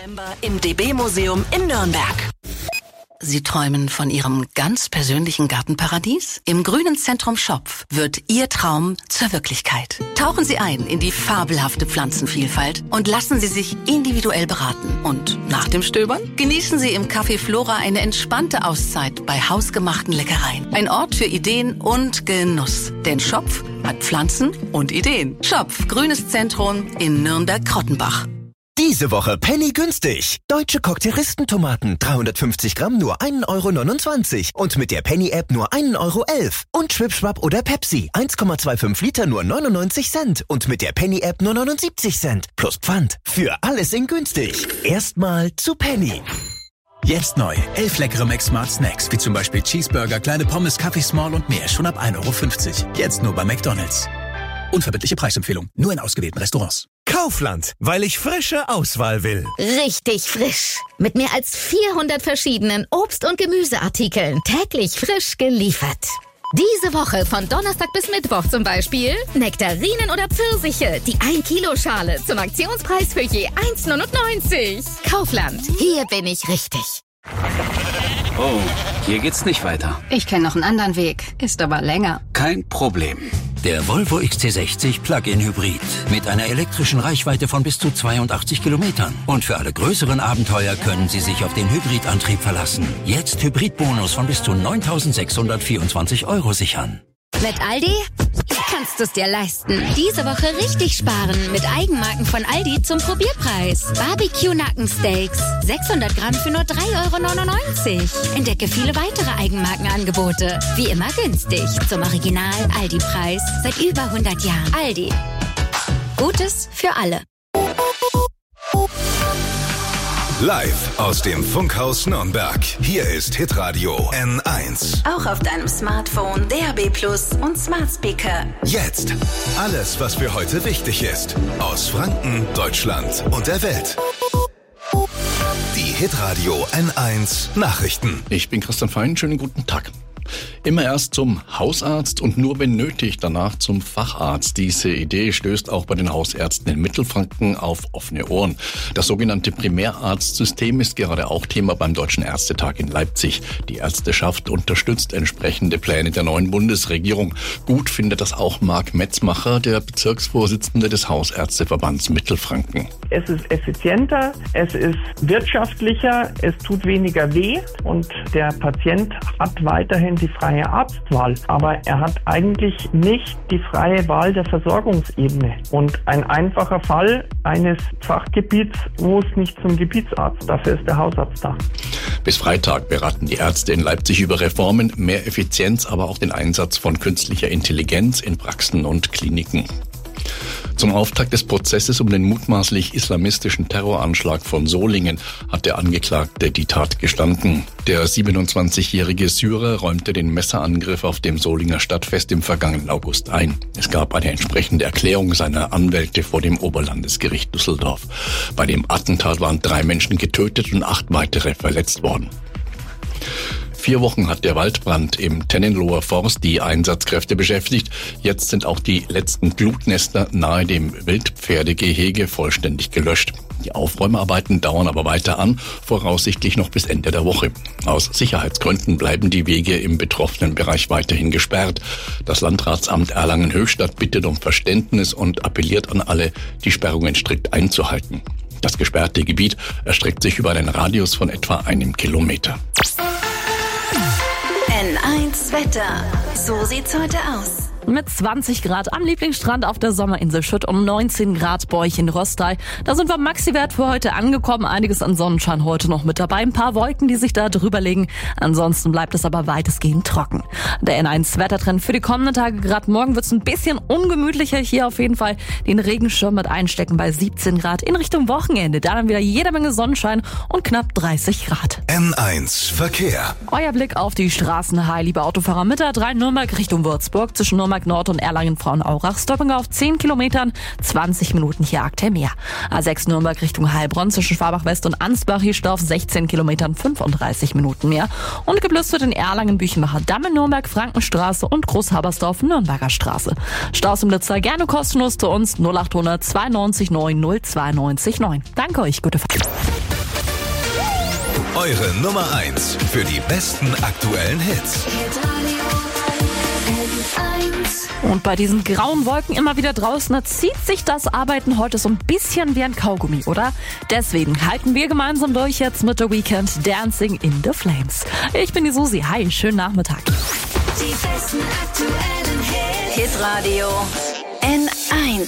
November im DB-Museum in Nürnberg. Sie träumen von Ihrem ganz persönlichen Gartenparadies? Im Grünen Zentrum Schopf wird Ihr Traum zur Wirklichkeit. Tauchen Sie ein in die fabelhafte Pflanzenvielfalt und lassen Sie sich individuell beraten. Und nach dem Stöbern genießen Sie im Café Flora eine entspannte Auszeit bei hausgemachten Leckereien. Ein Ort für Ideen und Genuss. Denn Schopf hat Pflanzen und Ideen. Schopf, Grünes Zentrum in Nürnberg-Krottenbach. Diese Woche Penny günstig. Deutsche Cocktailistentomaten 350 Gramm nur 1,29 € und mit der Penny-App nur 1,11 € und Schwipschwapp oder Pepsi 1,25 Liter nur 99 Cent und mit der Penny-App nur 79 Cent plus Pfand. Für alles in günstig. Erstmal zu Penny. Jetzt neu. 11 leckere Max Smart Snacks, wie zum Beispiel Cheeseburger, kleine Pommes, Kaffee Small und mehr. Schon ab 1,50 €. Jetzt nur bei McDonald's. Unverbindliche Preisempfehlung. Nur in ausgewählten Restaurants. Kaufland, weil ich frische Auswahl will. Richtig frisch. Mit mehr als 400 verschiedenen Obst- und Gemüseartikeln. Täglich frisch geliefert. Diese Woche von Donnerstag bis Mittwoch zum Beispiel Nektarinen oder Pfirsiche, die 1-Kilo-Schale zum Aktionspreis für je 1,99 €. Kaufland, hier bin ich richtig. Oh, hier geht's nicht weiter. Ich kenne noch einen anderen Weg, ist aber länger. Kein Problem. Der Volvo XC60 Plug-in Hybrid mit einer elektrischen Reichweite von bis zu 82 Kilometern. Und für alle größeren Abenteuer können Sie sich auf den Hybridantrieb verlassen. Jetzt Hybridbonus von bis zu 9.624 € sichern. Mit Aldi kannst du es dir leisten. Diese Woche richtig sparen mit Eigenmarken von Aldi zum Probierpreis. Barbecue-Nackensteaks, 600 Gramm für nur 3,99 €. Entdecke viele weitere Eigenmarkenangebote. Wie immer günstig. Zum Original-Aldi-Preis. Seit über 100 Jahren. Aldi. Gutes für alle. Live aus dem Funkhaus Nürnberg. Hier ist Hitradio N1. Auch auf deinem Smartphone, DAB+ und Smart Speaker. Jetzt alles, was für heute wichtig ist. Aus Franken, Deutschland und der Welt. Die Hitradio N1 Nachrichten. Ich bin Christian Fein, schönen guten Tag. Immer erst zum Hausarzt und nur wenn nötig danach zum Facharzt. Diese Idee stößt auch bei den Hausärzten in Mittelfranken auf offene Ohren. Das sogenannte Primärarztsystem ist gerade auch Thema beim Deutschen Ärztetag in Leipzig. Die Ärzteschaft unterstützt entsprechende Pläne der neuen Bundesregierung. Gut findet das auch Marc Metzmacher, der Bezirksvorsitzende des Hausärzteverbands Mittelfranken. Es ist effizienter, es ist wirtschaftlicher, es tut weniger weh und der Patient hat weiterhin die freie Arztwahl, aber er hat eigentlich nicht die freie Wahl der Versorgungsebene. Und ein einfacher Fall eines Fachgebiets muss nicht zum Gebietsarzt, dafür ist der Hausarzt da. Bis Freitag beraten die Ärzte in Leipzig über Reformen, mehr Effizienz, aber auch den Einsatz von künstlicher Intelligenz in Praxen und Kliniken. Zum Auftakt des Prozesses um den mutmaßlich islamistischen Terroranschlag von Solingen hat der Angeklagte die Tat gestanden. Der 27-jährige Syrer räumte den Messerangriff auf dem Solinger Stadtfest im vergangenen August ein. Es gab eine entsprechende Erklärung seiner Anwälte vor dem Oberlandesgericht Düsseldorf. Bei dem Attentat waren 3 Menschen getötet und 8 weitere verletzt worden. 4 Wochen hat der Waldbrand im Tennenloher Forst die Einsatzkräfte beschäftigt. Jetzt sind auch die letzten Glutnester nahe dem Wildpferdegehege vollständig gelöscht. Die Aufräumarbeiten dauern aber weiter an, voraussichtlich noch bis Ende der Woche. Aus Sicherheitsgründen bleiben die Wege im betroffenen Bereich weiterhin gesperrt. Das Landratsamt Erlangen-Höchstadt bittet um Verständnis und appelliert an alle, die Sperrungen strikt einzuhalten. Das gesperrte Gebiet erstreckt sich über einen Radius von etwa 1 Kilometer. N1 Wetter. So sieht's heute aus. Mit 20 Grad am Lieblingsstrand auf der Sommerinsel Schütt und 19 Grad bei euch in Rostal. Da sind wir am Maxi-Wert für heute angekommen. Einiges an Sonnenschein heute noch mit dabei. Ein paar Wolken, die sich da drüber legen. Ansonsten bleibt es aber weitestgehend trocken. Der N1-Wettertrend für die kommenden Tage. Gerade morgen wird es ein bisschen ungemütlicher. Hier auf jeden Fall den Regenschirm mit einstecken bei 17 Grad. In Richtung Wochenende. Da dann wieder jede Menge Sonnenschein und knapp 30 Grad. N1 Verkehr. Euer Blick auf die Straßen. Hi, liebe Autofahrer mit der 3 Nürnberg Richtung Würzburg. Zwischen Nürnberg Nord und Erlangen-Frauenaurach. Stopping auf 10 Kilometern, 20 Minuten hier aktuell mehr. A6 Nürnberg Richtung Heilbronn zwischen Schwabach West und Ansbach. Hier Stau auf 16 Kilometern, 35 Minuten mehr. Und geblüßt wird in Erlangen-Büchenbacher Damm in Nürnberg, Frankenstraße und Großhabersdorf Nürnberger Straße. Staus im Blitzer gerne kostenlos zu uns 0800 92 9 092 9. Danke euch, gute Fahrt. Eure Nummer 1 für die besten aktuellen Hits. Und bei diesen grauen Wolken immer wieder draußen, da zieht sich das Arbeiten heute so ein bisschen wie ein Kaugummi, oder? Deswegen halten wir gemeinsam durch jetzt mit The Weeknd, Dancing in the Flames. Ich bin die Susi. Hi, schönen Nachmittag. Die besten aktuellen Hits. Hitradio N1.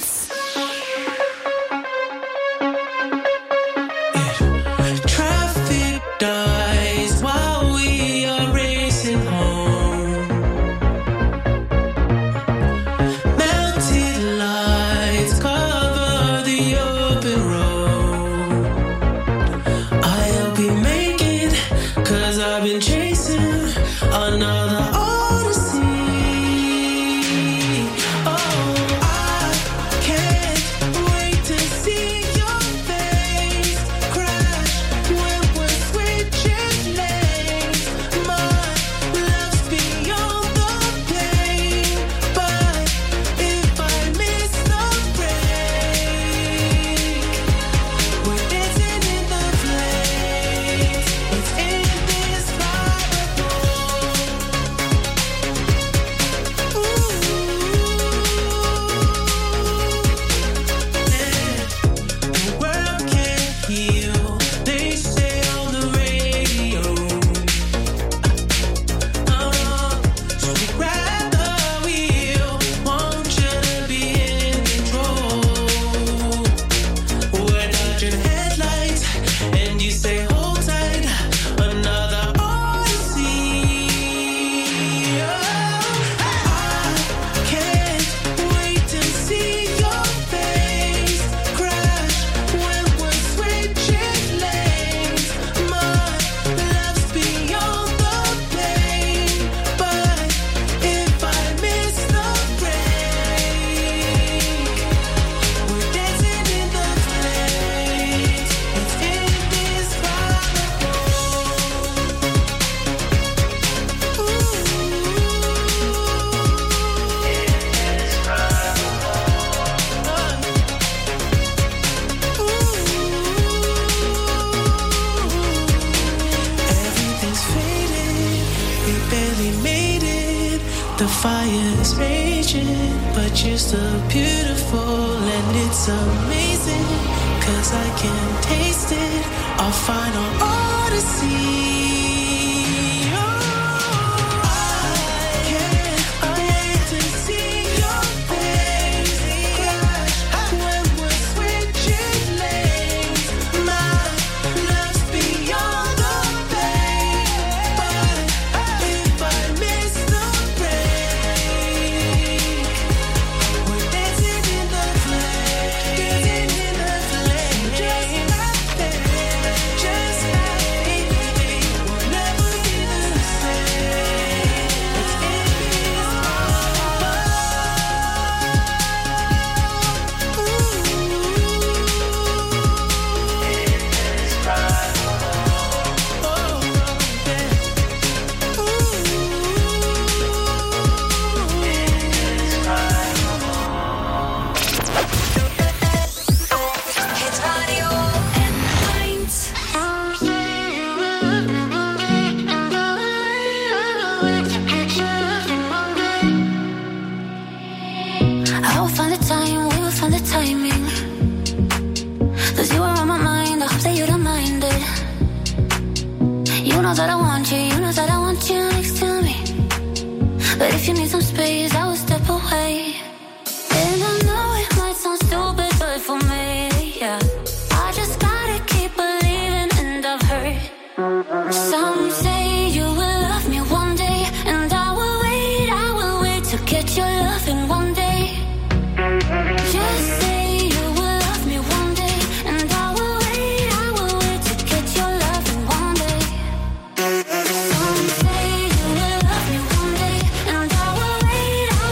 The fire's raging, but you're still beautiful, and it's amazing, 'cause I can taste it, our final odyssey. That I want you, you know that I want you next to me. But if you need some space, I will step away. And I know it might sound stupid, but for me, yeah, I just gotta keep believing. And I've heard some say you will love me one day, and I will wait to get your love in one day. Just say you will love me one day, and I will wait to get your love in one day. Some say you will love me one day, and I will wait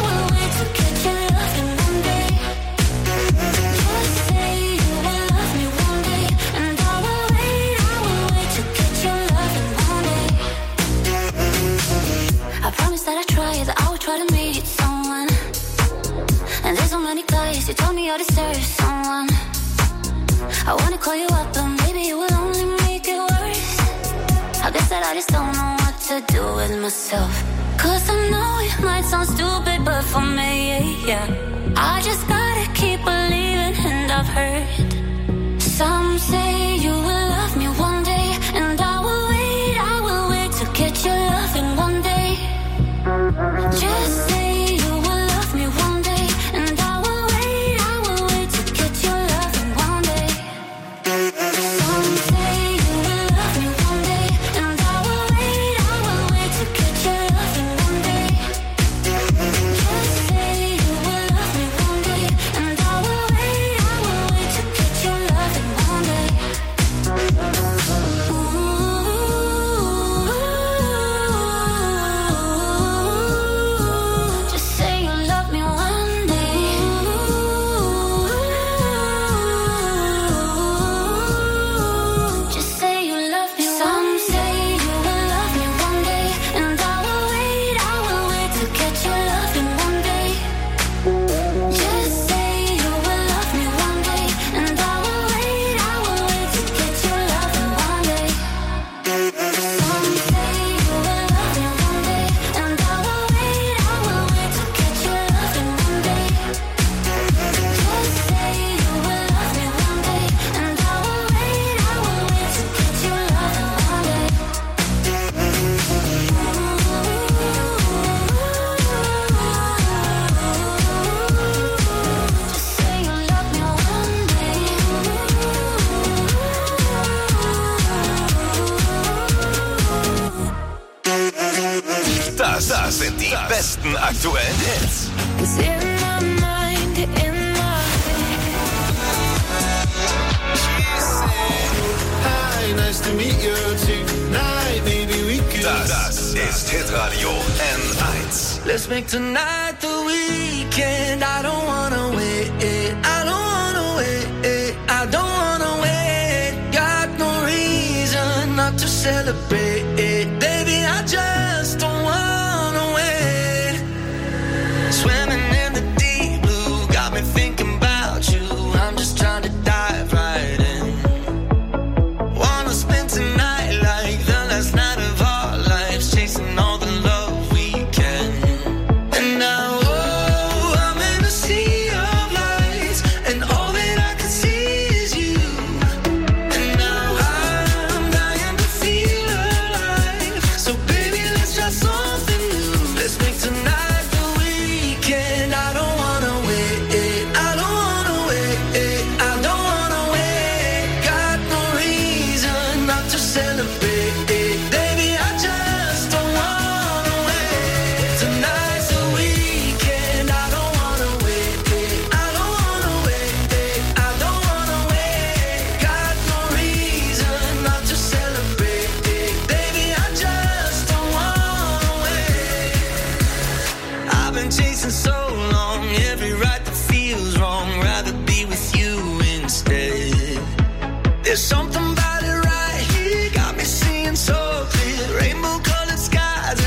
myself. Cause I know it might sound stupid, but for me, yeah, I just gotta keep believing. And I've heard some say you will love me one day, and I will wait to get your loving one day. Just say you will love me one day, and I will wait to get your loving one day. Some say you will love me one day, and I will wait to get your loving one day. Just say you will love me one day, and I will wait to get your loving one day. Just say you love me one day. Just say you love me. Some say you will love me one day, and I will wait to get your loving one day. Just say you will love me one day, and I will wait to get your loving one day. Some say you will love me one day, and I will wait to get your loving one day. Just say you will love me one day, and I will wait to get your loving one day. Just say you love me one day. Das sind die besten aktuellen Hits. It's in my mind, in my Hi, nice to meet you tonight. Maybe we could. Das ist Hitradio N1. Let's make tonight the weekend. I don't wanna wait. I don't wanna wait. I don't wanna wait. Got no reason not to celebrate. Baby, I just don't wanna wait. Swimming in the deep blue, got me thinking about you. I'm just trying to dive right in. Wanna spend tonight like the last night of our lives, chasing all the love we can. And now, I'm in a sea of lights, and all that I can see is you. And now I'm dying to feel alive. So baby, let's try something new. Let's make tonight the weekend. I don't wanna wait. I don't wanna wait. I don't wanna wait. Got no reason not to celebrate. Baby, I just don't wanna wait. Tonight's the weekend. I don't wanna wait. I don't wanna wait. I don't wanna wait. Got no reason not to celebrate. Baby, I just don't wanna wait. I've been chasing so long, every right that feels wrong. Rather be with you instead. There's something about it right here, got me seeing so clear. Rainbow-colored skies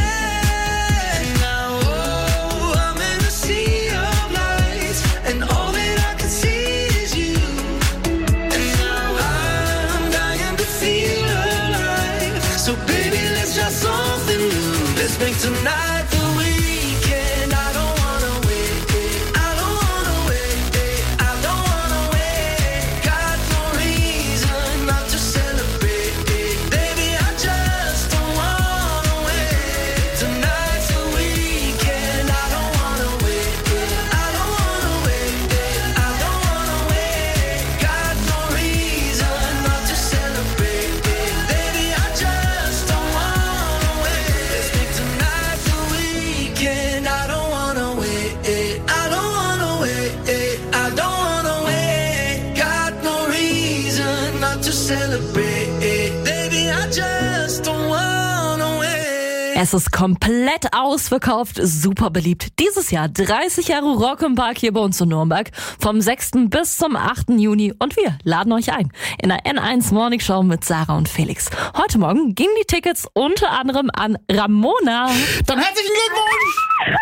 ahead. Now, I'm in a sea of lights, and all that I can see is you. And now I'm dying to feel alive. So baby, let's try something new. Let's make tonight the weekend. I don't wanna wait. I don't wanna wait. I don't wanna wait. Got no reason not to celebrate. Baby, I just don't wanna wait. Tonight's the weekend. I don't wanna wait. I don't wanna wait. I don't wanna wait. Got no reason not to celebrate. Baby, I just don't wanna wait. Let's make tonight the weekend. I don't wanna wait. I don't wanna wait. I don't wanna wait. Got no reason not to celebrate. Baby, I just don't wanna wait. Es ist komplett ausverkauft, super beliebt. Dieses Jahr 30 Jahre Rock im Park hier bei uns in Nürnberg. Vom 6. bis zum 8. Juni. Und wir laden euch ein in der N1 Morning Show mit Sarah und Felix. Heute Morgen gingen die Tickets unter anderem an Ramona. Dann herzlichen Glückwunsch!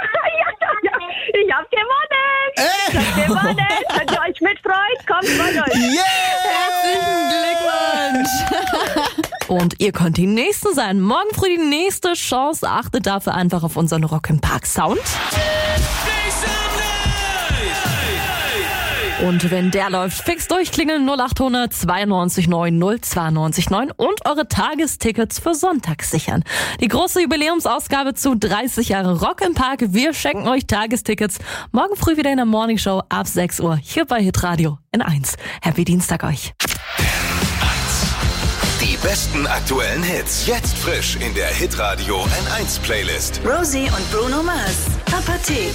Ich hab gewonnen! Ich hab gewonnen! Könnt ihr euch mitfreuen? Kommt von euch! Yeah! Herzlichen Glückwunsch! Und ihr könnt die Nächsten sein. Morgen früh die nächste Chance. Achtet dafür einfach auf unseren Rock im Park Sound. Und wenn der läuft, fix durchklingeln 0800 92 9 092 9 und eure Tagestickets für Sonntag sichern. Die große Jubiläumsausgabe zu 30 Jahre Rock im Park. Wir schenken euch Tagestickets. Morgen früh wieder in der Morningshow ab 6 Uhr hier bei Hitradio N1. Happy Dienstag euch. Die besten aktuellen Hits. Jetzt frisch in der Hitradio N1 Playlist. Rosie und Bruno Mars. Apathy.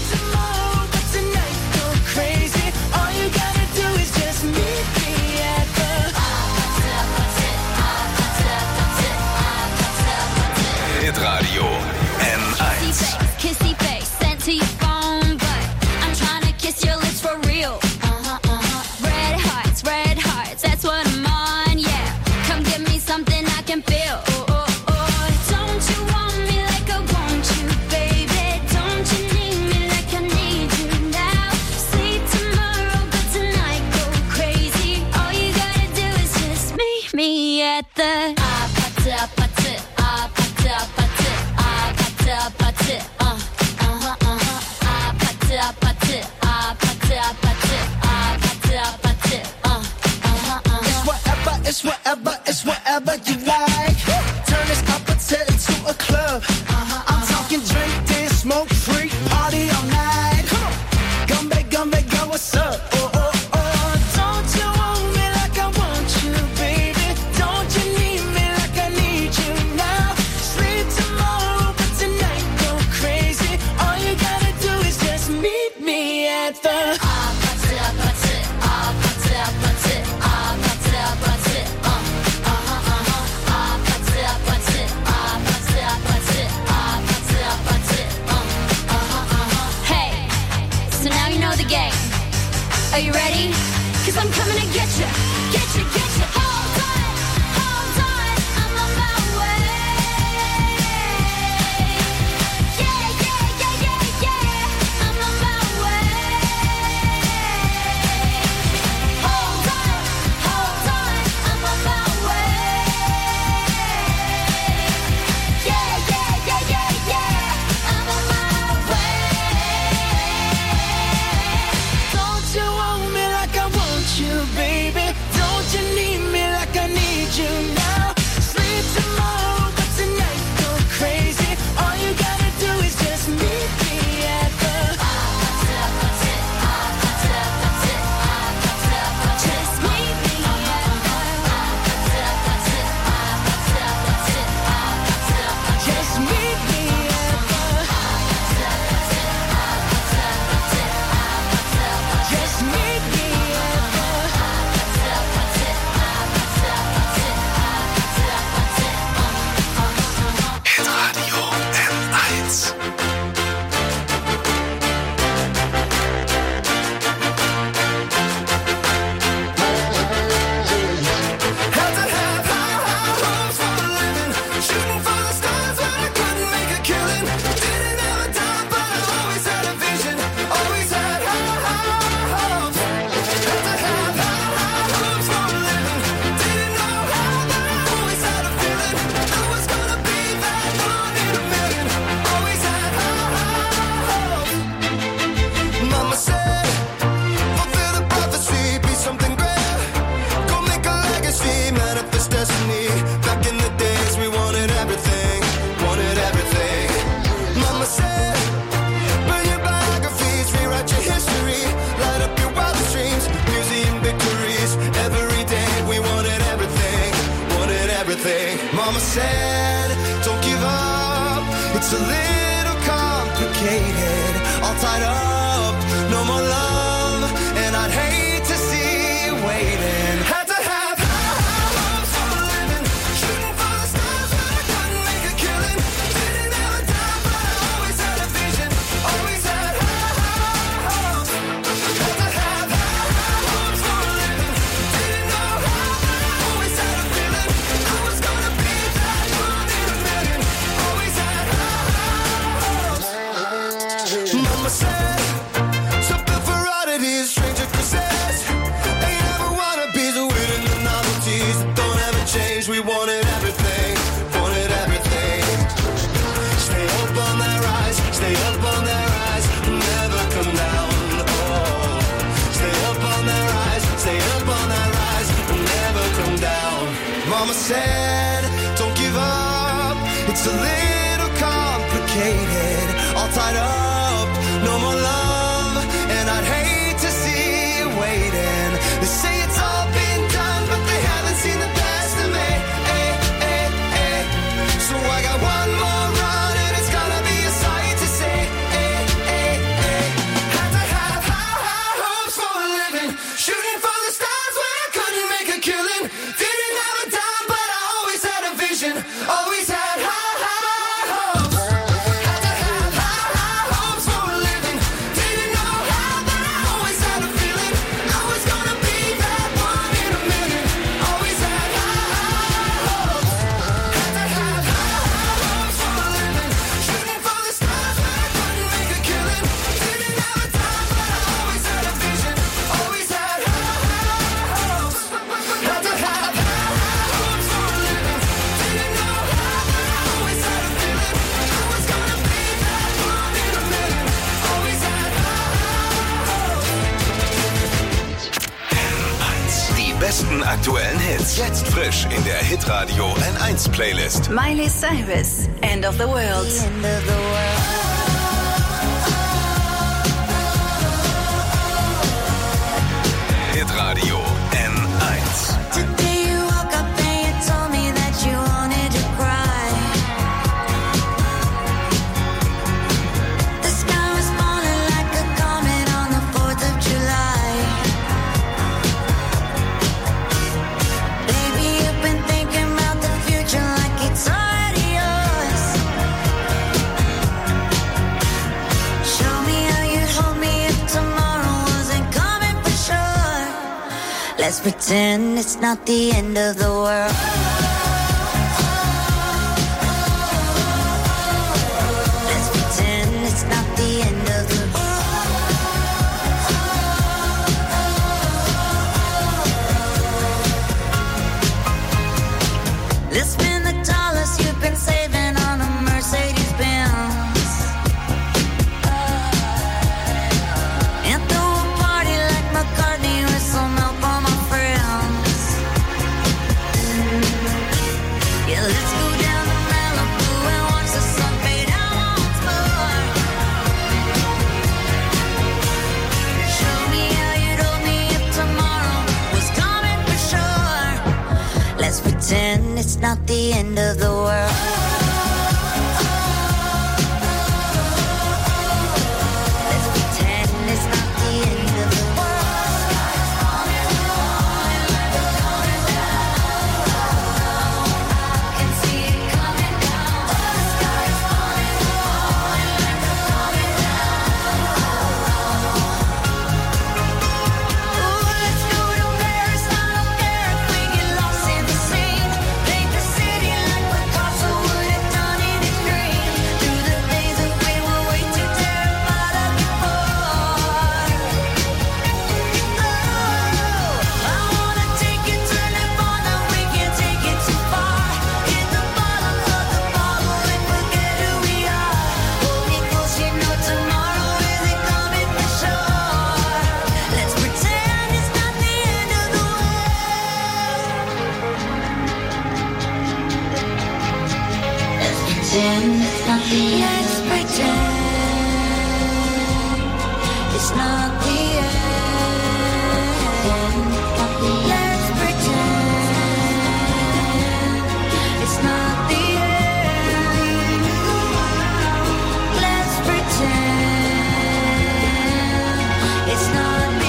Hitradio N1. Kissy face sent to your phone, but I'm trying to kiss your lips for real. Red hearts, that's what I'm on, yeah. Come give me something I can feel. Don't you want me like I want you, baby? Don't you need me like I need you now? Sleep tomorrow, but tonight go crazy. All you gotta do is just meet me at the It's whatever you like. Turn this opposite into a club. I'm talking drink this, smoke free, party all night. Come on, come back, girl, what's up? Don't you want me like I want you, baby? Don't you need me like I need you now? Sleep tomorrow, but tonight go crazy. All you gotta do is just meet me at the Are you ready? 'Cause I'm coming to get you. Hold on, I'm on my way. Yeah, I'm on my way. Hold on, I'm on my way. Yeah, I'm on my way. Don't you want me like I want you, baby? Don't you need me like I need you now? Sleep tomorrow, but tonight go crazy. All you gotta do is just meet me at the Just meet me Just meet me at the Just meet me at Hitradio N1. Mama said, fulfill the prophecy, be something great. Go make a legacy, manifest destiny. Back in the days, we wanted everything. Mama said, burn your biographies, rewrite your history. Light up your wildest dreams, museum victories. Every day, we wanted everything. Mama said, don't give up. It's a little complicated, all tied up. No more love, and I'd hate to see you waiting. Had to have high hopes for a living, shooting for the stars, but I couldn't make a killing. Didn't have a time, but I always had a vision. Always had high hopes. Had to have high hopes for a living. Didn't know how, but I always had a feeling I was gonna be that one in a million. Always had high hopes. Mama said, something for oddities, stranger crusades. Ain't ever wanna be the weird and the novelties that don't ever change. We wanted everything. Mama said, don't give up. It's a little complicated. All tied up, no more love. And I'd hate to see you waiting. They say it's all been done, but they haven't seen the best of me. So I got one more run, and it's gonna be a sight to see. Had to have high hopes for a living. Shooting for the stars when I couldn't make a killing. Didn't have a dime, but I always had a vision. Always had high hopes. Had to have high hopes for a living. Didn't know how, but I always had a feeling. I was gonna be that one in a million. Always had high hopes. Had to have high hopes for a living. Shooting for the stars when I couldn't make a killing. Didn't have a dime, but I always had a vision. Always had high hopes. Had to have high hopes for a living. Didn't know how, but I always had a feeling. I was gonna be that one in a million. Always had N1. Die besten aktuellen Hits. Jetzt frisch in der Hitradio N1 Playlist. Miley Cyrus, End of the World. Hitradio N1. Today you woke up and you told me that you wanted to cry. The sky was falling like a comet on the 4th of July. Baby, you've been thinking about the future like it's already yours. Show me how you'd hold me if tomorrow wasn't coming for sure. Let's pretend it's not the end of the world. Let's pretend it's not the end of the world. Let's spend the dollars you've been saving on a Mercedes Benz. And throw a party like McCartney with some help on my friends. Yeah, let's go down to Malibu and watch the sun fade out once more. Show me how you'd hold me if tomorrow was coming for sure. Let's pretend it's not the end of the world. Let's pretend it's not the end of the world. Can see it coming down. The sky is falling, coming down. Ooh, let's go to Paris. I don't care if we get lost in the scene. Paint the city like Picasso would have done in his dream. Through the days that we were way too terrified of before. Oh, I wanna take you to Nirvana. We can't take it too far. Hit the bottom of the bottle and forget who we are. Hold me close, you know tomorrow isn't coming for sure. Let's pretend it's not the end of the world. Let's pretend it's not the end. Let's pretend it's not the end. Let's pretend it's not the end. Let's pretend it's not the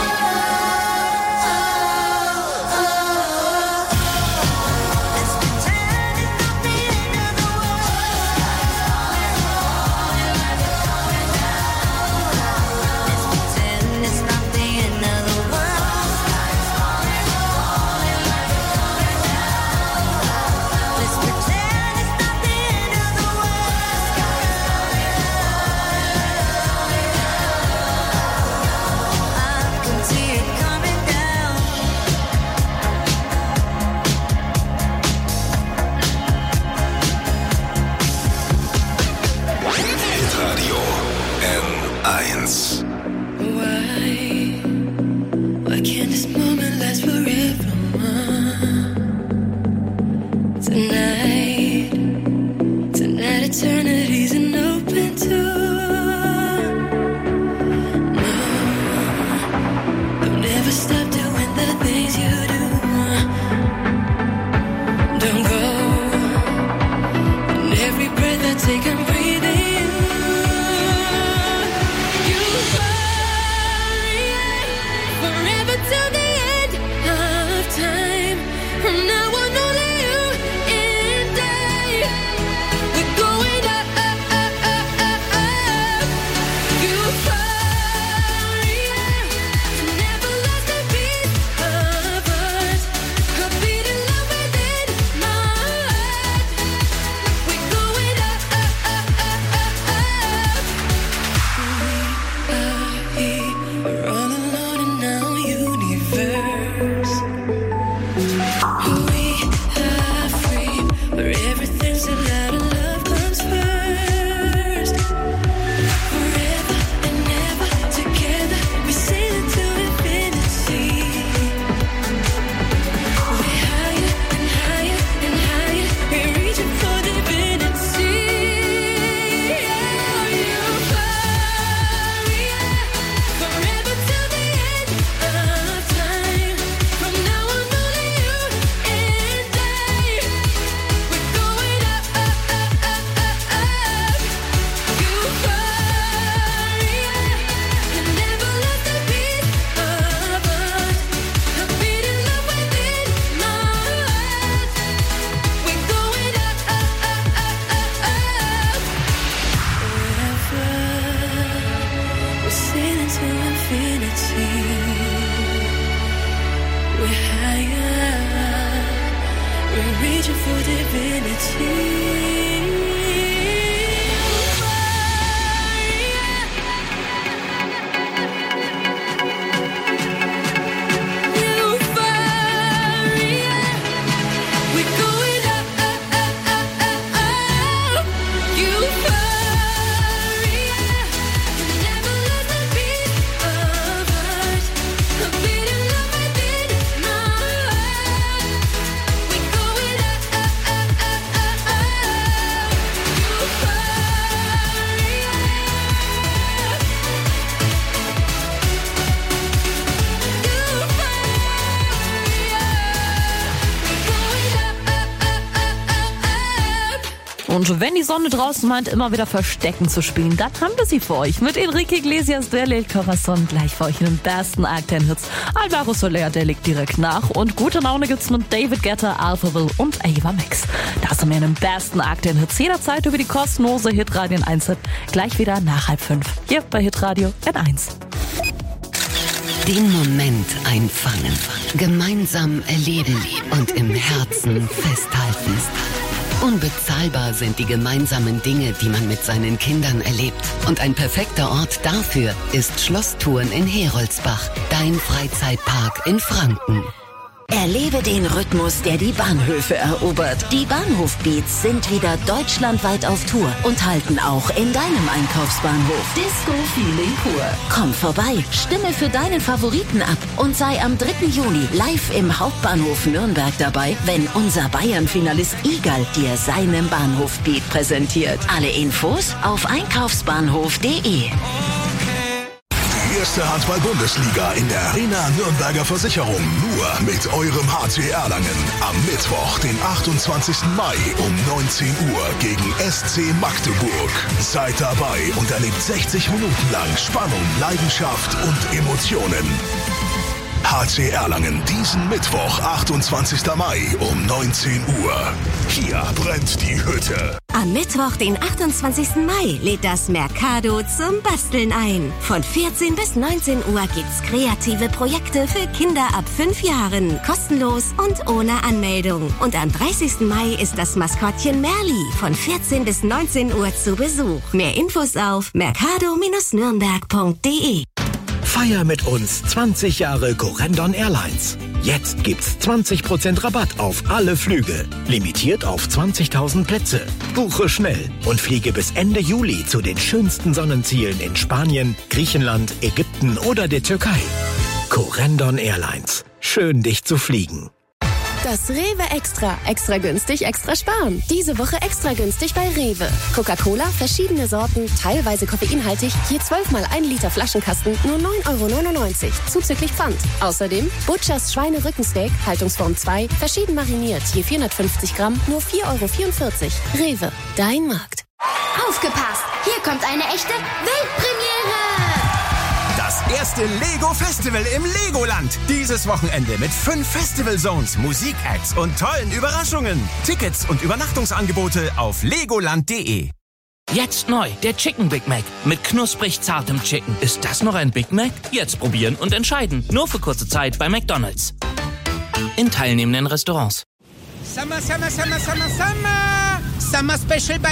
end. Let's pretend We're higher. We're reaching for divinity. Und wenn die Sonne draußen meint, immer wieder Verstecken zu spielen, dann haben wir sie für euch. Mit Enrique Iglesias, der El Corazon, gleich für euch in den besten Arc 10 Hits. Alvaro Soler, der liegt direkt nach. Und gute Laune gibt's mit David Guetta, Alphaville und Ava Max. Das sind wir in den besten Arc 10 Hits. Jederzeit über die kostenlose Hitradio N1 App. Gleich wieder nach 4:30. Hier bei Hitradio N1. Den Moment einfangen, gemeinsam erleben und im Herzen festhalten. Unbezahlbar sind die gemeinsamen Dinge, die man mit seinen Kindern erlebt. Und ein perfekter Ort dafür ist Schlosstouren in Heroldsbach, dein Freizeitpark in Franken. Erlebe den Rhythmus, der die Bahnhöfe erobert. Die Bahnhof-Beats sind wieder deutschlandweit auf Tour und halten auch in deinem Einkaufsbahnhof. Disco-Feeling pur. Komm vorbei, stimme für deinen Favoriten ab und sei am 3. Juni live im Hauptbahnhof Nürnberg dabei, wenn unser Bayern-Finalist Igal dir seinen Bahnhof-Beat präsentiert. Alle Infos auf einkaufsbahnhof.de. Erste Handball-Bundesliga in der Arena Nürnberger Versicherung. Nur mit eurem HC Erlangen. Am Mittwoch, den 28. Mai um 19 Uhr gegen SC Magdeburg. Seid dabei und erlebt 60 Minuten lang Spannung, Leidenschaft und Emotionen. HC Erlangen diesen Mittwoch, 28. Mai um 19 Uhr. Hier brennt die Hütte. Am Mittwoch, den 28. Mai, lädt das Mercado zum Basteln ein. Von 14 bis 19 Uhr gibt's kreative Projekte für Kinder ab 5 Jahren. Kostenlos und ohne Anmeldung. Und am 30. Mai ist das Maskottchen Merli von 14 bis 19 Uhr zu Besuch. Mehr Infos auf mercado-nürnberg.de. Feier mit uns 20 Jahre Corendon Airlines. Jetzt gibt's 20% Rabatt auf alle Flüge. Limitiert auf 20.000 Plätze. Buche schnell und fliege bis Ende Juli zu den schönsten Sonnenzielen in Spanien, Griechenland, Ägypten oder der Türkei. Corendon Airlines. Schön, dich zu fliegen. Das Rewe Extra. Extra günstig, extra sparen. Diese Woche extra günstig bei Rewe. Coca-Cola, verschiedene Sorten, teilweise koffeinhaltig, je 12 mal 1 Liter Flaschenkasten, nur 9,99 €, zuzüglich Pfand. Außerdem Butchers Schweinerückensteak, Haltungsform 2, verschieden mariniert, je 450 Gramm, nur 4,44 €. Rewe, dein Markt. Aufgepasst! Hier kommt eine echte Weltpremiere! Das erste Lego-Festival im Legoland. Dieses Wochenende mit 5 Festival-Zones, Musikacts und tollen Überraschungen. Tickets und Übernachtungsangebote auf legoland.de. Jetzt neu, der Chicken Big Mac mit knusprig zartem Chicken. Ist das noch ein Big Mac? Jetzt probieren und entscheiden. Nur für kurze Zeit bei McDonald's. In teilnehmenden Restaurants. Summer, Summer, Summer, Summer, Summer. Summer Special bei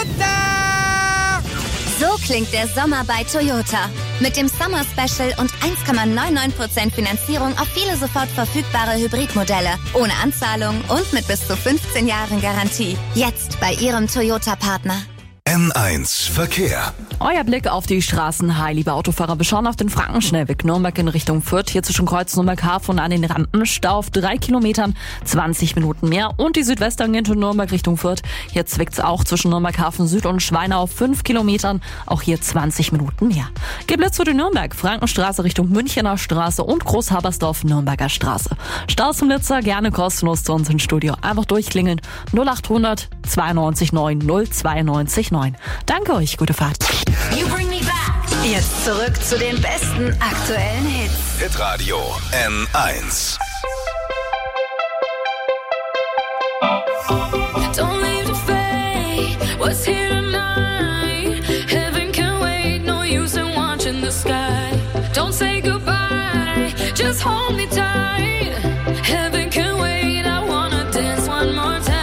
Toyota. So klingt der Sommer bei Toyota. Mit dem Summer Special und 1,99% Finanzierung auf viele sofort verfügbare Hybridmodelle. Ohne Anzahlung und mit bis zu 15 Jahren Garantie. Jetzt bei Ihrem Toyota-Partner. N1 Verkehr. Euer Blick auf die Straßen. Hi, liebe Autofahrer. Wir schauen auf den Frankenschnellweg Nürnberg in Richtung Fürth. Hier zwischen Kreuz Nürnberg Hafen und an den Rampen. Stau auf 3 Kilometern, 20 Minuten mehr. Und die Südwesttangente Nürnberg Richtung Fürth. Hier zwickt's auch zwischen Nürnberg Hafen Süd und Schweinau auf 5 Kilometern. Auch hier 20 Minuten mehr. Geblitzt zu den Nürnberg. Frankenstraße Richtung Münchener Straße und Großhabersdorf Nürnberger Straße. Staus zum Blitzer gerne kostenlos zu uns ins Studio. Einfach durchklingeln. 0800 92 9 092 9. Danke euch, gute Fahrt. You bring me back. Jetzt zurück zu den besten aktuellen Hits. Hitradio N1. Don't leave the fate. What's here tonight? Heaven can wait. No use in watching the sky. Don't say goodbye. just hold me tight. Heaven can wait, I wanna dance one more time.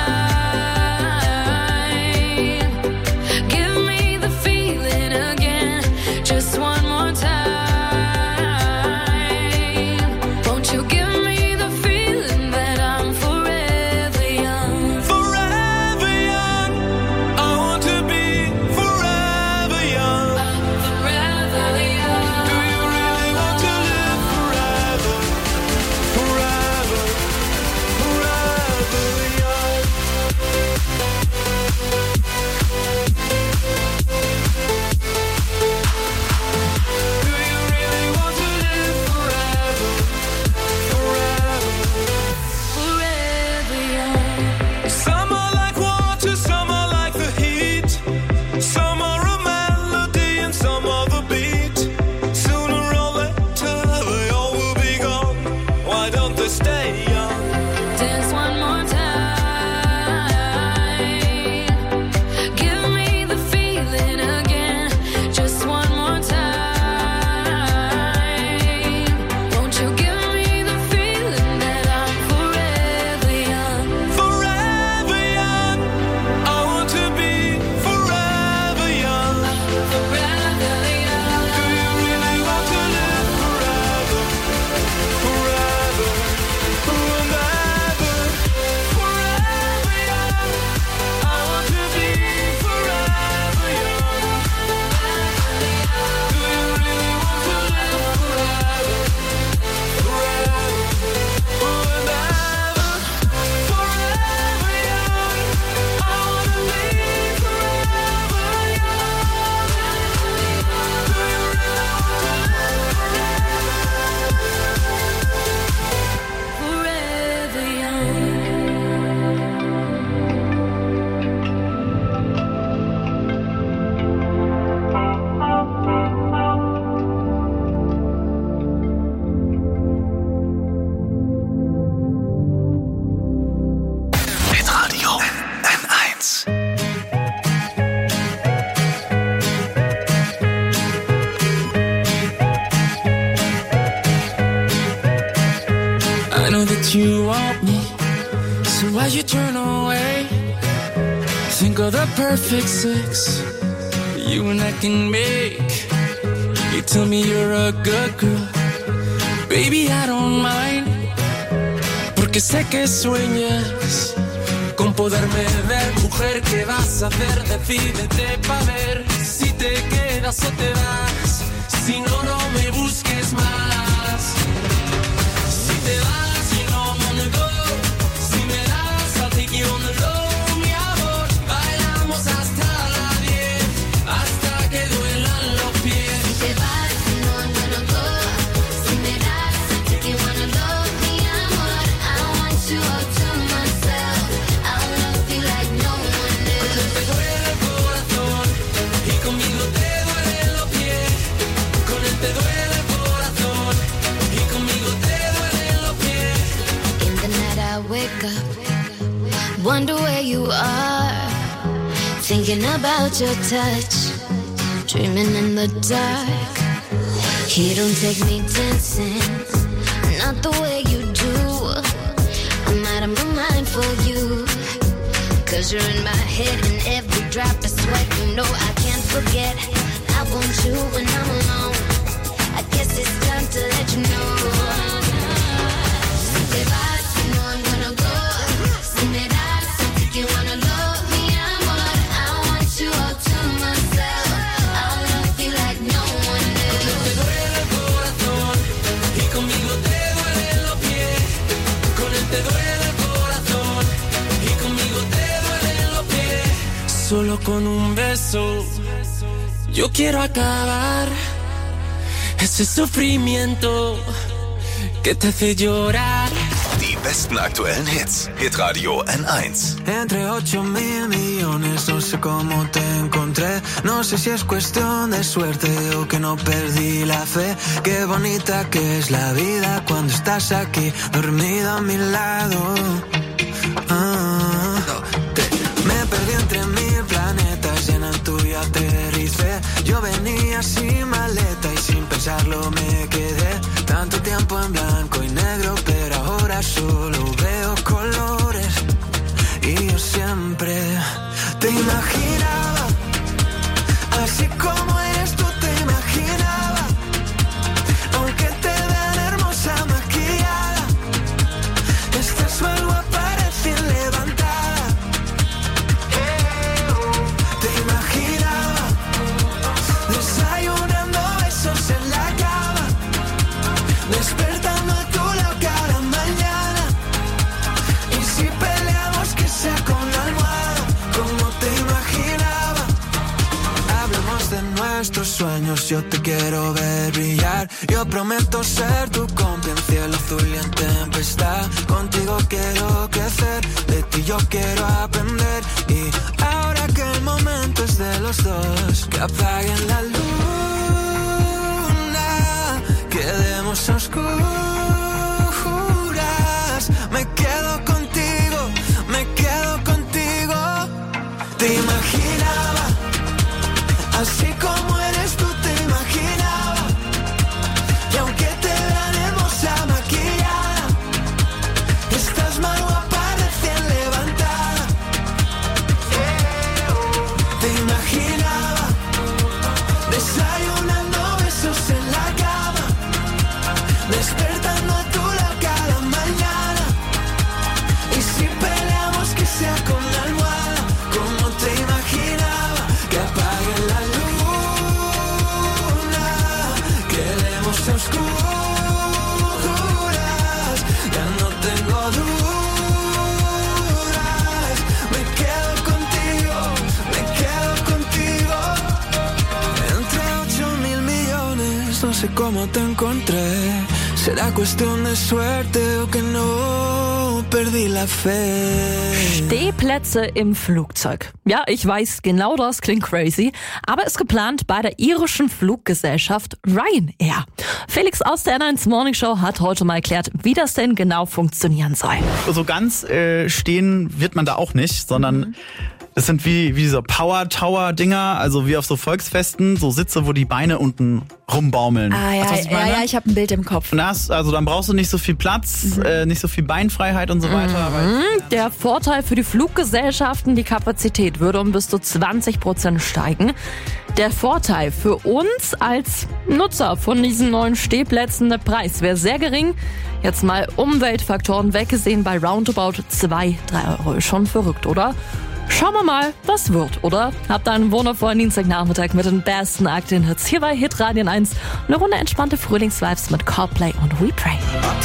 Give me the feeling again, just one more time. Won't you give me the feeling that I'm forever young? Forever young. I want to be forever young. Forever young. Do you really want to live forever? Forever, forever young. Do you really want to live forever? Forever, Forever young. some are like water, some are like the heat. Some are a melody and some are the beat. Sooner or later they all will be gone. Why don't they stay young? Dance one more time. Give me the feeling again, just one more time. Won't you give me the feeling that I'm forever young? Forever young. I want to be forever young. Forever young. Do you really want to live forever? Forever, forever, forever young. I want to be forever young. Do you really want to live forever? Forever, forever, forever young. I want to be forever young. Do you really want to live Forever young. Hitradio N1. I know that you want me, so why you turn away? Think of the perfect sex you and I can make. You tell me you're a good girl, baby I don't mind, porque sé que sueñas con poderme ver. Mujer, ¿qué vas a hacer? Decídete pa' ver si te quedas o te vas. Si no, no me busques más. Si te vas, you know I'm on the go. Si me das, I'll take you on the low, mi amor. Bailamos hasta las 10, hasta que duelan los pies. Si te vas, you know I'm gonna go. Si me das, I'll take you on the low, mi amor. I want you all to myself. I love you like no one else. Te duele el corazón y conmigo te duelen los pies. Con él te duele el corazón y conmigo te duelen los pies. In the night I wake up, wonder where you are. Thinking about your touch, dreaming in the dark. You don't take me dancing, not the way you do. I'm out of my mind for you, 'cause you're in my head and every drop of sweat. You know I can't forget. I want you when I'm alone. I guess it's time to let you know. Si te vas, you know I'm gonna go. Si me das, I'll take you on a low, mi amor. I want you all to myself. I'll love you like no one else. Te duele el corazón y conmigo te duelen los pies. Con él te duele el corazón y conmigo te duelen los pies. Solo con un beso yo quiero acabar ese sufrimiento que te hace llorar. Die besten aktuellen Hits. Hitradio N1. Entre 8.000 millones, no sé cómo te encontré. No sé si es cuestión de suerte o que no perdí la fe. Qué bonita que es la vida cuando estás aquí, dormido a mi lado. Me perdí entre 1000 planetas y en el tuyo aterricé. Yo venía sin maleta y sin pensarlo me quedé. Tanto tiempo en blanco y negro, pero ahora solo veo colores. Y yo siempre te imaginaba, así como eres tú te imaginaba. Aunque te vean hermosa maquillada, estás mal guapa recién levantada. Te imaginaba desayunando besos en la cama, despertando a tu lado cada mañana. Y si peleamos que sea con la almohada, como te imaginaba. Hablemos de nuestros sueños, yo te quiero ver brillar. Yo prometo ser tu cómplice en cielo azul y en tempestad. Contigo quiero crecer, de ti yo quiero aprender. Y ahora que el momento es de los dos, que apaguen la luna, quedemos a oscuras. Me quedo contigo, me quedo contigo. Te imaginaba, así como eres tú te imaginaba. Y aunque te vean hermosa maquillada, estás más guapa recién levantada. Te imaginaba desayunando besos en la cama, despertando a tu lado cada mañana. Y si peleamos que sea con la almohada, como te imaginaba. Que apaguen la luna, quedemos a oscuras. Ya no tengo dudas, me quedo contigo, me quedo contigo. Entre 8.000 millones, no sé cómo te encontré. ¿Será cuestión de suerte o que no perdí la fe? Stehplätze im Flugzeug. Ja, ich weiß, genau das klingt crazy, aber ist geplant bei der irischen Fluggesellschaft Ryanair. Felix aus der N1 Morning Show hat heute mal erklärt, wie das denn genau funktionieren soll. So ganz stehen wird man da auch nicht, sondern es sind wie diese Power-Tower-Dinger, also wie auf so Volksfesten, so Sitze, wo die Beine unten rumbaumeln. Ja, ich habe ein Bild im Kopf. Und also dann brauchst du nicht so viel Platz, nicht so viel Beinfreiheit und so weiter. Der Vorteil für die Fluggesellschaften, die Kapazität würde um bis zu 20% steigen. Der Vorteil für uns als Nutzer von diesen neuen Stehplätzen, der Preis wäre sehr gering. Jetzt mal Umweltfaktoren weggesehen bei roundabout 2-3 Euro. Schon verrückt, oder? Schauen wir mal, was wird, oder? Habt einen wundervollen Dienstagnachmittag mit den besten aktuellen Hits hier bei Hitradio 1. Eine Runde entspannte Frühlingsvibes mit Coldplay und We Pray.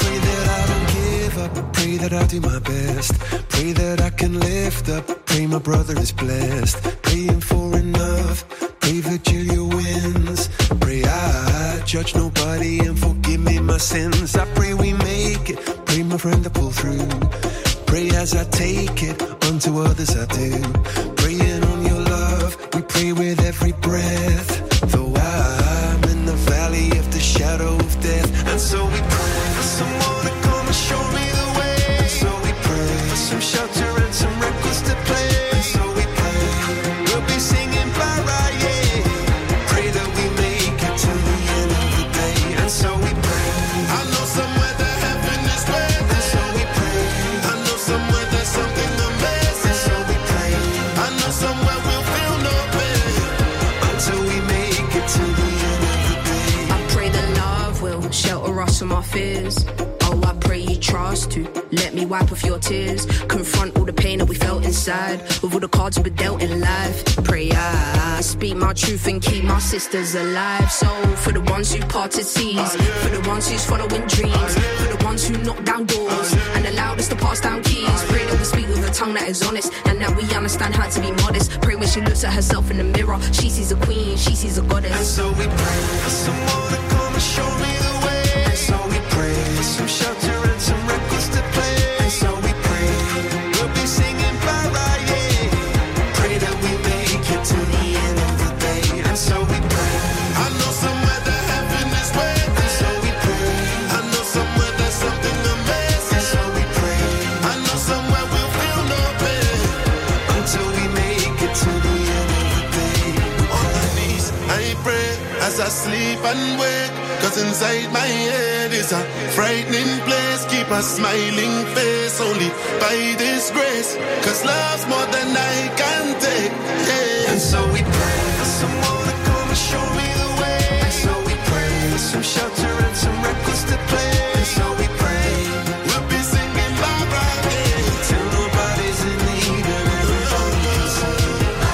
Pray that I do my best. Pray that I can lift up. Pray my brother is blessed. Praying for enough. Pray Virgilia wins. Pray I judge nobody and forgive me my sins. I pray we make it. Pray my friend to pull through. Pray as I take it, unto others I do. Praying on your love, we pray with every breath. Though I'm in the valley of the shadow of death. And so we pray for someone to come and show me the way. And so we pray for some shelter and some records to play. And so we pray, we'll be singing Mariah. Pray that we make it to the end of the day. And so we pray, I know somewhere that heaven is waiting. And so we pray, I know somewhere there's something amazing. So we pray, I know somewhere we'll feel no pain until we make it to the end of the day. I pray that love will shelter us from our fears. Oh, I pray you trust to let me wipe off your tears. Confront all the pain that we felt inside with all the cards we were dealt in life. Pray I speak my truth and keep my sisters alive. So for the ones who parted seas, for the ones who's following dreams, for the ones who knock down doors and allowed us to pass down keys. Pray that we speak with a tongue that is honest and that we understand how to be modest. Pray when she looks at herself in the mirror, she sees a queen, she sees a goddess. And so we pray for someone to come and show me the way. And so we pray for some shelter and some records to play. And so we pray, we'll be singing Mariah. Pray that we make it to the end of the day. And so we pray, I know somewhere that heaven is waiting. And so we pray, I know somewhere there's something amazing. And so we pray, I know somewhere we'll feel no pain until we make it to the end of the day. On my knees, I pray as I sleep and wake. 'Cause inside my head is a frightening place. Keep a smiling face only by this grace. 'Cause love's more than I can take. Yeah. And so we pray for someone to come and show me the way. And so we pray for some shelter and some records to play. And so we pray we'll be singing Barbara Day till nobody's in need and everybody can sing.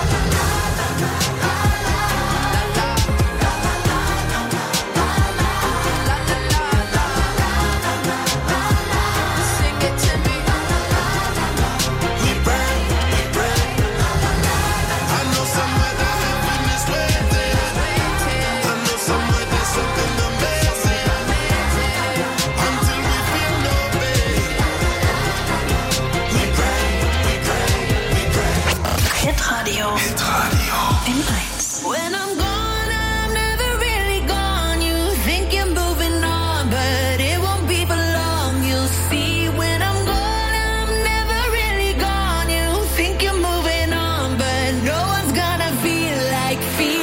Hitradio in 1. When I'm gone, I'm never really gone. You think you're moving on, but it won't be for long. You'll see when I'm gone, I'm never really gone. You think you're moving on, but no one's gonna feel like.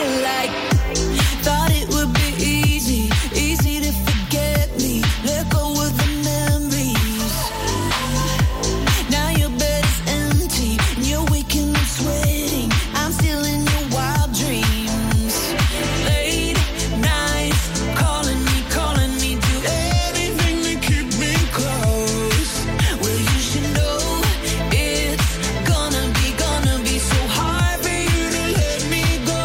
Thought it would be easy to forget me. Let go of the memories. Now your bed is empty and you're waking up sweating. I'm still in your wild dreams. Late nights, calling me, do anything to keep me close. Well, you should know it's gonna be so hard for you to let me go.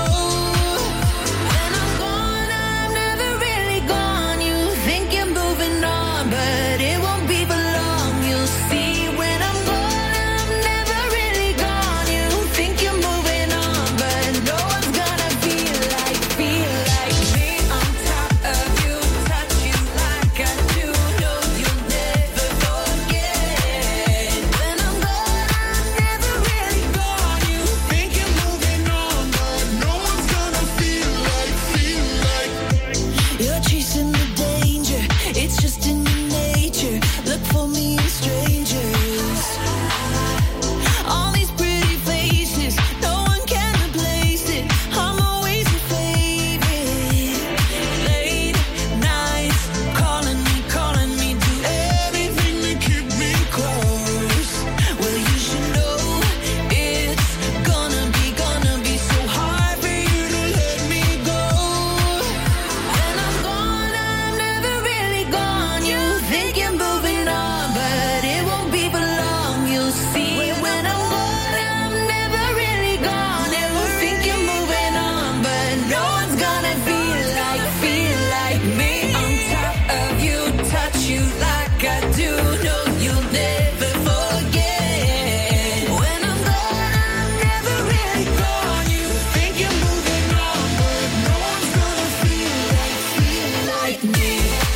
When I'm gone, I'm never really gone. You think you're moving on, but it won't be for long. You'll see when I'm gone, I'm never really gone. You think you're moving on, but no one's gonna feel like me on top of you, touch you like I do. No, you'll never forget. When I'm gone, I'm never really gone. You think you're moving on, but no one's gonna feel like. You're chasing the danger, it's just in your nature. Look for me in strangers. All these pretty faces, no one can replace it. I'm always your favorite. Late nights, calling me, do anything to keep me close. Well, you should know it's gonna be so hard for you to let me go. When I'm gone, I'm never really gone. You think you're moving on, but it won't be for long. You'll see when I'm gone, I'm never really gone. You think you're moving on, but no one's gonna feel like me on top of you, touch you like I do. No, you'll never forget. When I'm gone, I'm never really gone. You think you're moving on, but no one's gonna feel like me.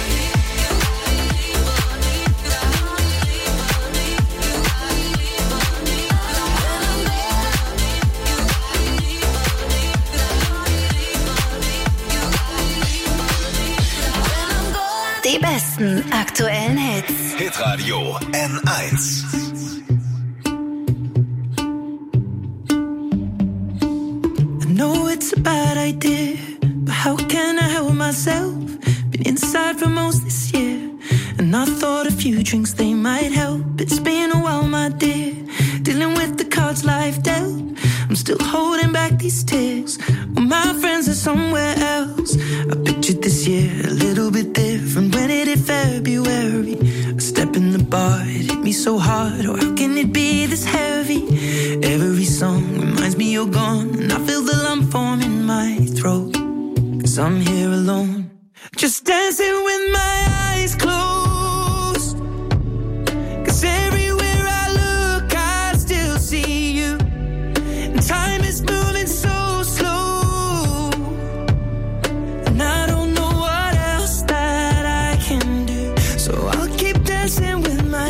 Die besten aktuellen Hits. Hitradio N1. I know it's a bad idea, but how can I help myself? Been inside for most this year, and I thought a few drinks they might help. It's been a while, my dear, dealing with the cards life dealt. I'm still holding back these tears, well, my friends are somewhere else. I pictured this year a little bit different when it hit February. A step in the bar, it hit me so hard. Oh, how can it be this heavy? Every song reminds me you're gone, and I feel the lump form in my throat. 'Cause I'm here alone, just dancing with my eyes closed. 'Cause everywhere I look, I still see you. And time is moving so slow, and I don't know what else that I can do. So I'll keep dancing with my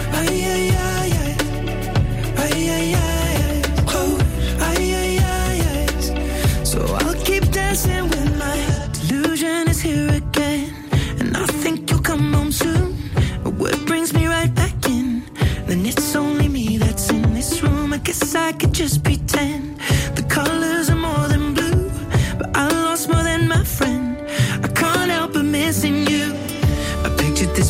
So I'll keep dancing with my delusion is here again, and I think you'll come home soon. A word brings me right back in, then it's only me that's in this room. I guess I could just pretend the colors are more than blue, but I lost more than my friend. I can't help but miss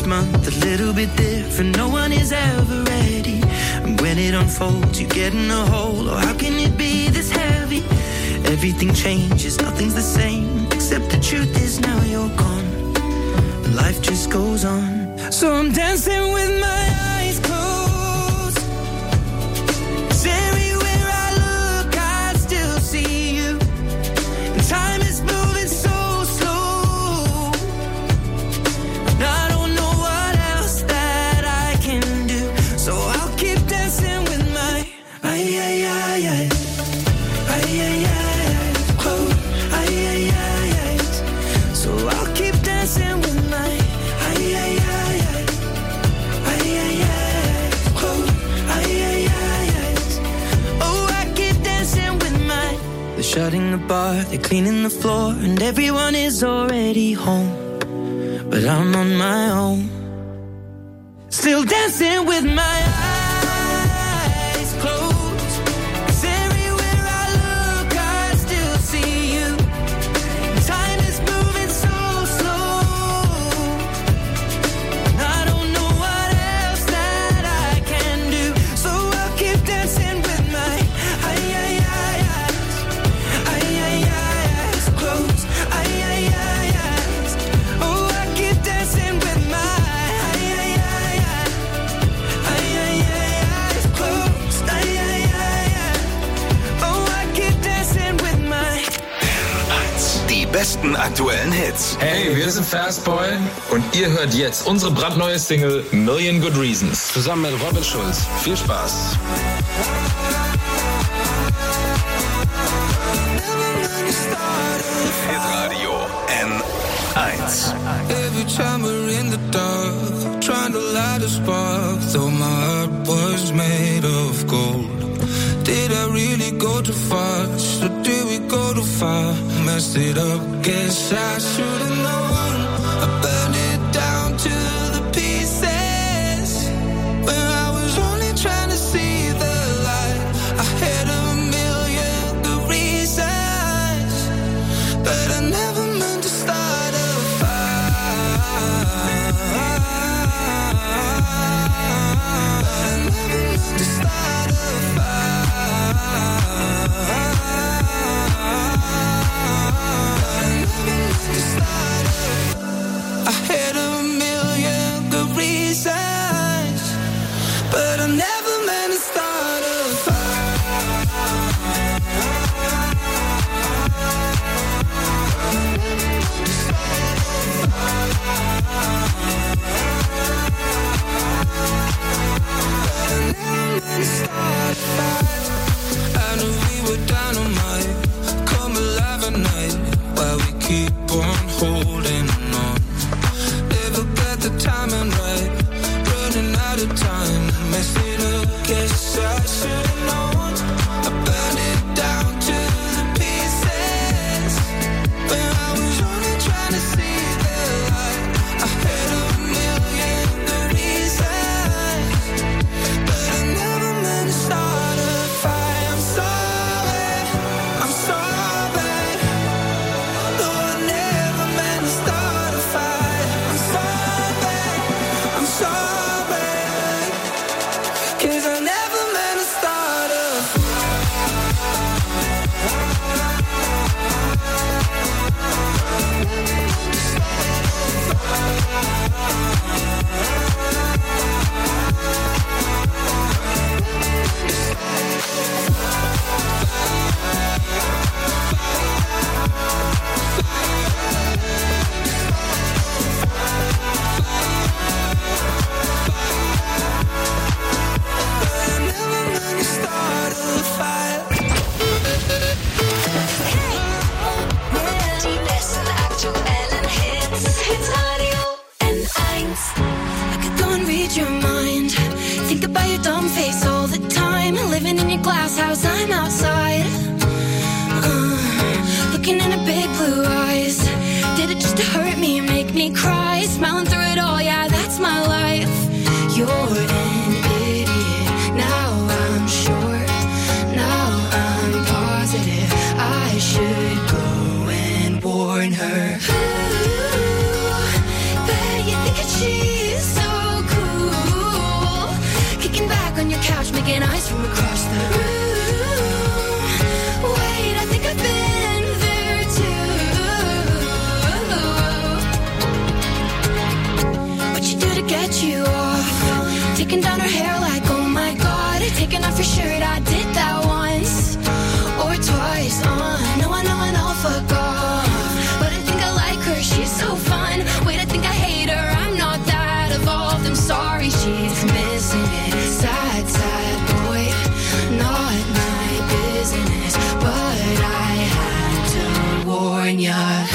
this month a little bit different. No one is ever ready. And when it unfolds, you get in a hole. Oh, how can it be this heavy? Everything changes, nothing's the same. Except the truth is now you're gone. And life just goes on. So I'm dancing with my eyes closed. 'Cause everywhere I look, I still see you. And time is moving so slow. And I don't know what else that I can do. So I'll keep dancing with my eyes. Close. So I'll keep dancing with my shutting the bar, they're cleaning the floor, and everyone is already home. But I'm on my own, still dancing with my eyes closed. 'Cause everywhere I look, I still see you. Time is moving so slow, and I don't know what else that I can do. So I'll keep dancing with my besten aktuellen Hits. Hey, wir sind Fastboy und ihr hört jetzt unsere brandneue Single Million Good Reasons. Zusammen mit Robin Schulz. Viel Spaß. Radio N1. Every time we're in the dark, trying to light a spark, though my heart was made of gold. Did I really go too fast, or did we go too far? Messed it up, guess I should've known. I burned it down to the pieces, when I was only trying to see the light. I had a million good reasons, but I never meant to start a fire. But I never meant to start a fire. I had a million good reasons, but I never meant to start a I knew we were dynamite, come alive at night, while we keep on holding on. Never got the timing right, running out of time, messed it up, guess I should've known. I burned it down to the pieces, when I was only trying to see the light. I had a million good reasons, but I never meant to start a fight. I'm sorry, I'm sorry. No, I never meant to start a fight. I'm sorry, I'm sorry. 'Cause I never meant to start a Die besten aktuellen Hits. Hitradio N1. I could go and read your mind, think about your dumb face all the time. Living in your glass house, I'm outside, looking in a big blue eyes. Did it just to hurt me, make me cry? Smiling through it all, yeah, that's my life. You're an idiot, now I'm sure. Now I'm positive I should go and warn her. Ooh, bet you think it's cheese, cut you off. Taking down her hair like, oh my god. Taking off your shirt, I did that once or twice. No, I know, fuck off. But I think I like her, she's so fun. Wait, I think I hate her, I'm not that evolved. I'm sorry, she's missing it. Sad, sad boy, not my business. But I had to warn ya.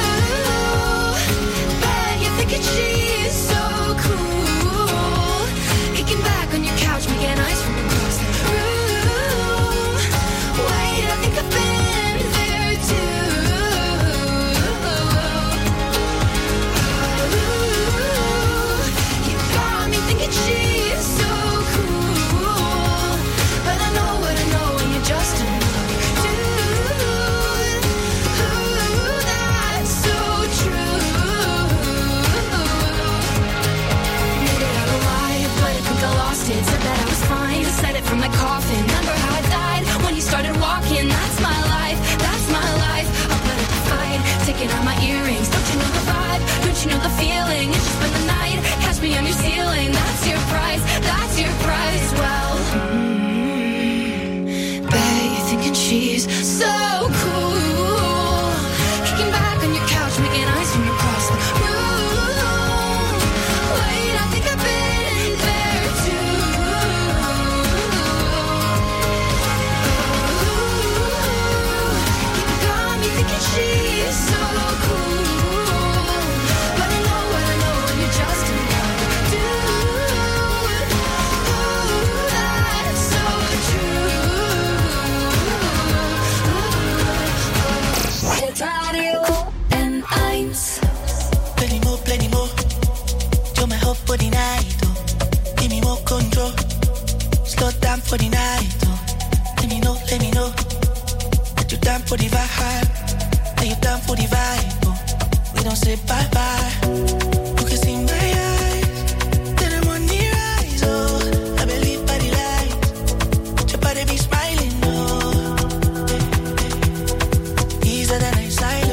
Bet you're thinking she's so cool. Kicking back on your couch, making eyes from across the room. Wait, I think I've been there too. You got me thinking she's so cool. But I know what I know, and you're just another dude. That's so true. Made it out alive, but I think I lost it. Said that I was fine, said it from my coffin. Remember how I died when you started walking? That's my life, that's my life. I'll put up a fight, taking out my earrings. Don't you know the vibe? Don't you know the feeling? It's just been the night, catch me on your ceiling. That's your price, that's your price. Well, bet you're thinking she's so cool. Kicking back on your couch, making eyes from across the room. Wait, I think I've been there too. You got me thinking she's so cool. But I know what I know, and you're just another dude. That's so true. Radio N1. Plenty more. You're my hope for the night, oh. Give me more control. Slow down for the night, oh. Let me know. That you down for the vibe. Are you down for the vibe, oh. We don't say bye-bye. You can see my eyes. Then I'm on the rise, oh. I believe by the light. Your body be smiling, oh. Easier than I silo.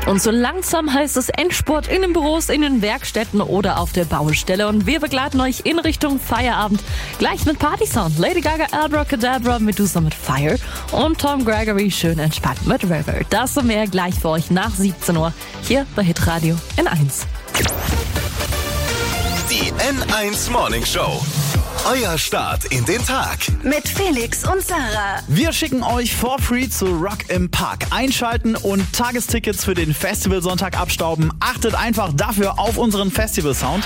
Und so langsam heißt es Endspurt in den Büros, in den Werkstätten oder auf der Baustelle. Und wir begleiten euch in Richtung Feierabend. Gleich mit Partysound. Lady Gaga, Abracadabra, Medusa mit Fire und Tom Gregory schön entspannt mit River. Das und mehr gleich für euch nach 17 Uhr hier bei Hitradio N1. Die N1 Morning Show. Euer Start in den Tag. Mit Felix und Sarah. Wir schicken euch for free zu Rock im Park. Einschalten und Tagestickets für den Festivalsonntag abstauben. Achtet einfach dafür auf unseren Festivalsound.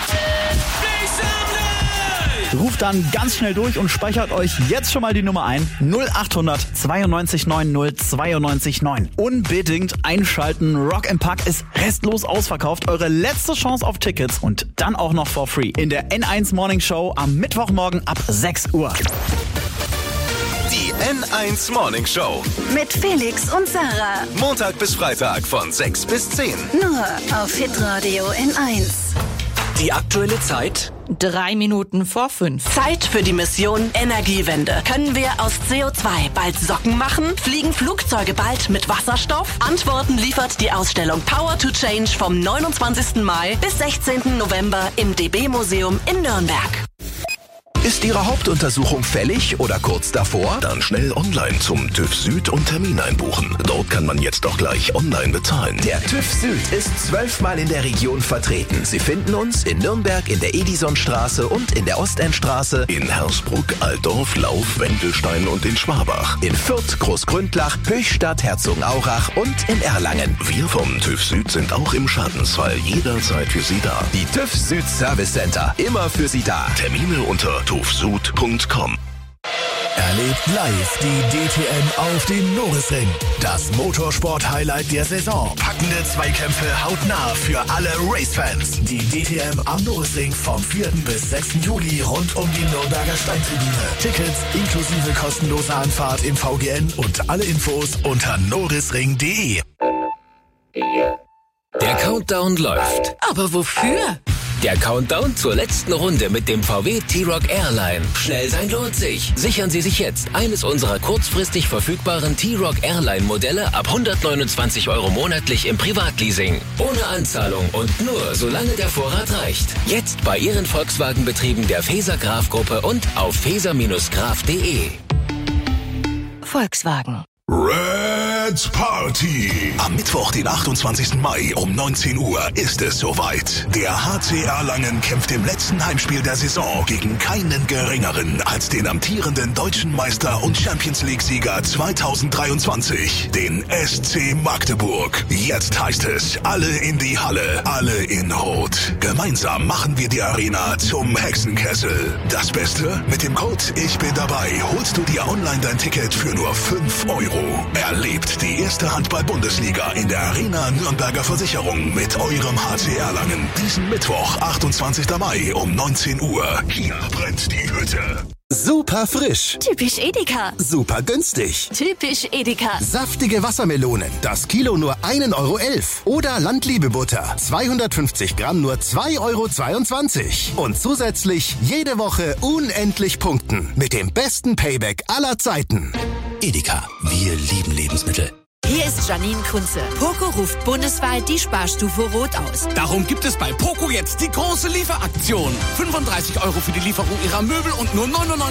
Ruft dann ganz schnell durch und speichert euch jetzt schon mal die Nummer ein. 0800 92 90 92 9. Unbedingt einschalten. Rock im Park ist restlos ausverkauft. Eure letzte Chance auf Tickets und dann auch noch for free in der N1 Morning Show am Mittwochmorgen ab 6 Uhr. Die N1 Morning Show. Mit Felix und Sarah. Montag bis Freitag von 6 bis 10. Nur auf Hitradio N1. Die aktuelle Zeit? 3 Minuten vor 5. Zeit für die Mission Energiewende. Können wir aus CO2 bald Socken machen? Fliegen Flugzeuge bald mit Wasserstoff? Antworten liefert die Ausstellung Power to Change vom 29. Mai bis 16. November im DB-Museum in Nürnberg. Ist Ihre Hauptuntersuchung fällig oder kurz davor? Dann schnell online zum TÜV Süd und Termin einbuchen. Dort kann man jetzt auch gleich online bezahlen. Der TÜV Süd ist 12-mal in der Region vertreten. Sie finden uns in Nürnberg in der Edisonstraße und in der Ostendstraße, in Hersbruck, Altdorf, Lauf, Wendelstein und in Schwabach. in Fürth, Großgründlach, Höchstadt, Herzogenaurach und in Erlangen. Wir vom TÜV Süd sind auch im Schadensfall jederzeit für Sie da. Die TÜV Süd Service Center, immer für Sie da. Termine unter tuvsud.com. Erlebt live die DTM auf dem Norisring. Das Motorsport-Highlight der Saison. Packende Zweikämpfe hautnah für alle Racefans. Die DTM am Norisring vom 4. bis 6. Juli rund um die Nürnberger Steintribüne. Tickets inklusive kostenloser Anfahrt im VGN und alle Infos unter norisring.de. Der Countdown läuft. Aber wofür? Der Countdown zur letzten Runde mit dem VW T-Roc Airline. Schnell sein lohnt sich. Sichern Sie sich jetzt eines unserer kurzfristig verfügbaren T-Roc Airline Modelle ab 129 € monatlich im Privatleasing. Ohne Anzahlung und nur solange der Vorrat reicht. Jetzt bei Ihren Volkswagen-Betrieben der Faeser Graf Gruppe und auf faeser-graf.de. Volkswagen. Red's Party! Am Mittwoch, den 28. Mai um 19 Uhr ist es soweit. Der HC Erlangen kämpft im letzten Heimspiel der Saison gegen keinen geringeren als den amtierenden deutschen Meister und Champions-League-Sieger 2023, den SC Magdeburg. Jetzt heißt es, alle in die Halle, alle in Rot. Gemeinsam machen wir die Arena zum Hexenkessel. Das Beste? Mit dem Code Ich bin dabei holst du dir online dein Ticket für nur 5 €. Erlebt die erste Handball-Bundesliga in der Arena Nürnberger Versicherung mit eurem HC Erlangen. Diesen Mittwoch, 28. Mai um 19 Uhr. Hier brennt die Hütte. Super frisch. Typisch Edeka. Super günstig. Typisch Edeka. Saftige Wassermelonen. Das Kilo nur 1,11 €. Oder Landliebebutter. 250 Gramm nur 2,22 €. Und zusätzlich jede Woche unendlich punkten. Mit dem besten Payback aller Zeiten. Edeka. Wir lieben Lebensmittel. Hier ist Janine Kunze. Poco ruft bundesweit die Sparstufe Rot aus. Darum gibt es bei Poco jetzt die große Lieferaktion. 35 € für die Lieferung Ihrer Möbel und nur 99